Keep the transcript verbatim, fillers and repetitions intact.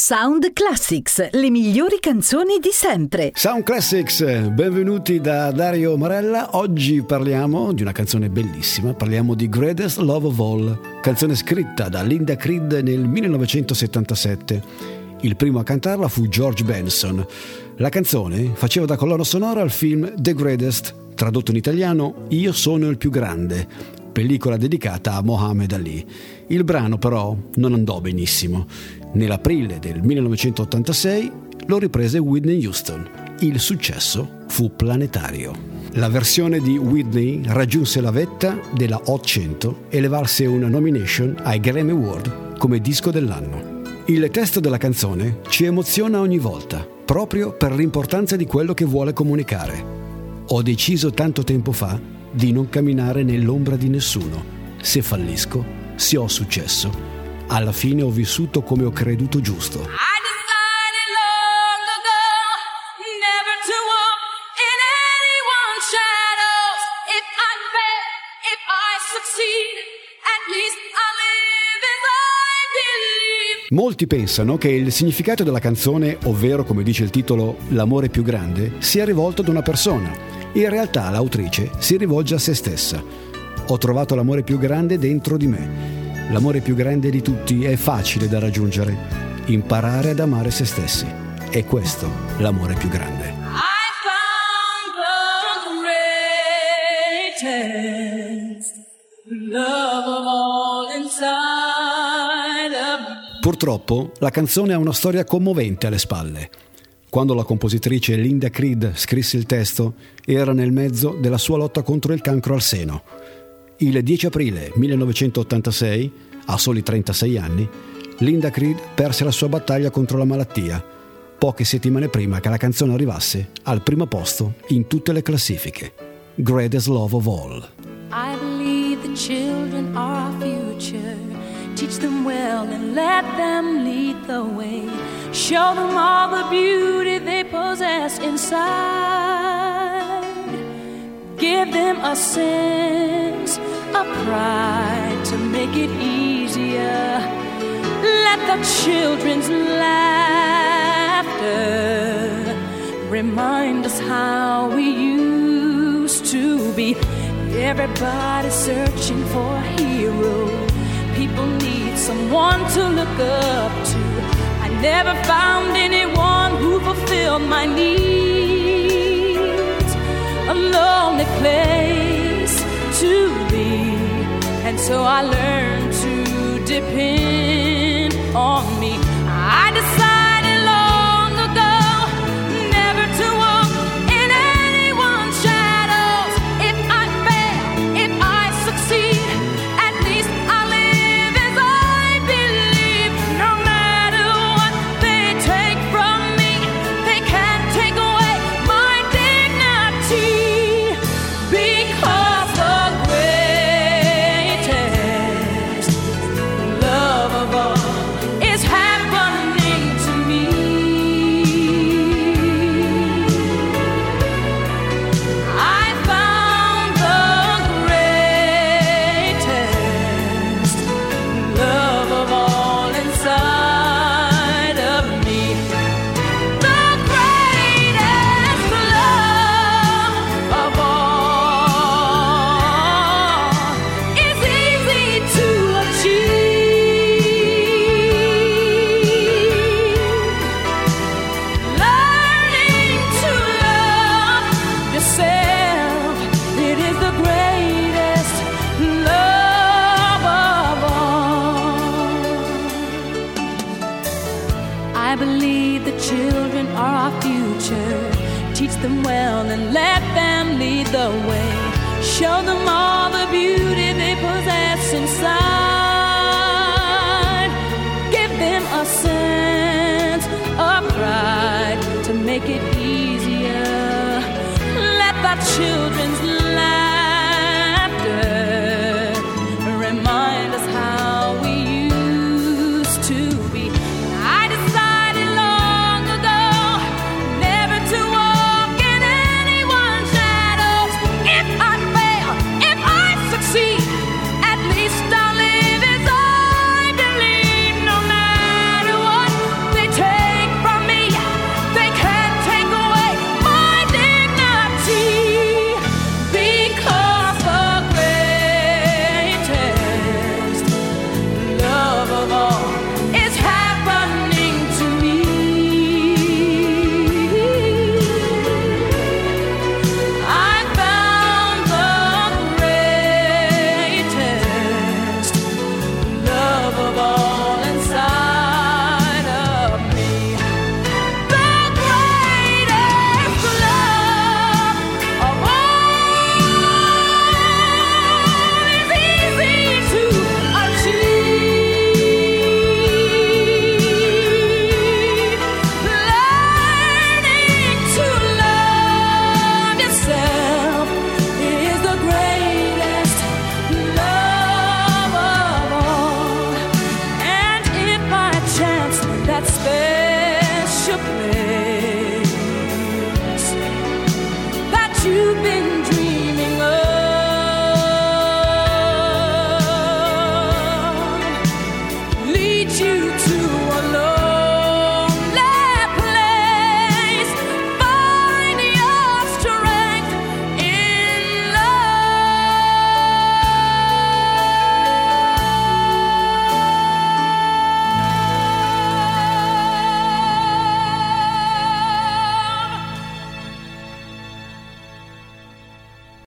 Sound Classics, le migliori canzoni di sempre. Sound Classics, benvenuti da Dario Marella. Oggi parliamo di una canzone bellissima, parliamo di Greatest Love of All, canzone scritta da Linda Creed nel millenovecentosettantasette. Il primo a cantarla fu George Benson. La canzone faceva da colonna sonora al film The Greatest, tradotto in italiano Io sono il più grande, pellicola dedicata a Muhammad Ali. Il brano però non andò benissimo. Nell'aprile del millenovecentottantasei lo riprese Whitney Houston. Il successo fu planetario. La versione di Whitney raggiunse la vetta della Hot cento e le valse una nomination ai Grammy Award come disco dell'anno. Il testo della canzone ci emoziona ogni volta, proprio per l'importanza di quello che vuole comunicare. Ho deciso tanto tempo fa di non camminare nell'ombra di nessuno. Se fallisco, se ho successo, alla fine ho vissuto come ho creduto giusto. Molti pensano che il significato della canzone, ovvero come dice il titolo, l'amore più grande, sia rivolto ad una persona. In realtà l'autrice si rivolge a se stessa. Ho trovato l'amore più grande dentro di me. L'amore più grande di tutti è facile da raggiungere. Imparare ad amare se stessi. È questo l'amore più grande. I found the greatest love of all inside of me. Purtroppo la canzone ha una storia commovente alle spalle. Quando la compositrice Linda Creed scrisse il testo, era nel mezzo della sua lotta contro il cancro al seno. Il dieci aprile millenovecentottantasei, a soli trentasei anni, Linda Creed perse la sua battaglia contro la malattia, poche settimane prima che la canzone arrivasse al primo posto in tutte le classifiche. Greatest Love of All. I believe the children are our future. Teach them well and let them lead the way. Show them all the beauty they possess inside. Give them a sense of pride to make it easier. Let the children's laughter remind us how we used to be. Everybody's searching for a hero. People need someone to look up to. I never found anyone who fulfilled my needs. A lonely place to be, and so I learned to depend on me. I decided long ago never to walk in anyone's shadows. If I fail, if I succeed, at least I live as I believe. No matter what they take from me, they can't take away my dignity, because the greatest love of all is happening to me. I found the greatest love of all inside of me. The greatest love of all is easy to achieve. Learning to love yourself, it is the greatest love of all. I believe the children are our future. Teach them well and let them lead the way. Show them all the beauty they possess inside. Give them a sense of pride to make it easier. Let the children's laughter remind us how we used to be. I decided long ago never to walk in anyone's shadows. If I fail, if I succeed, at least I'll live as I believe. No matter what they take place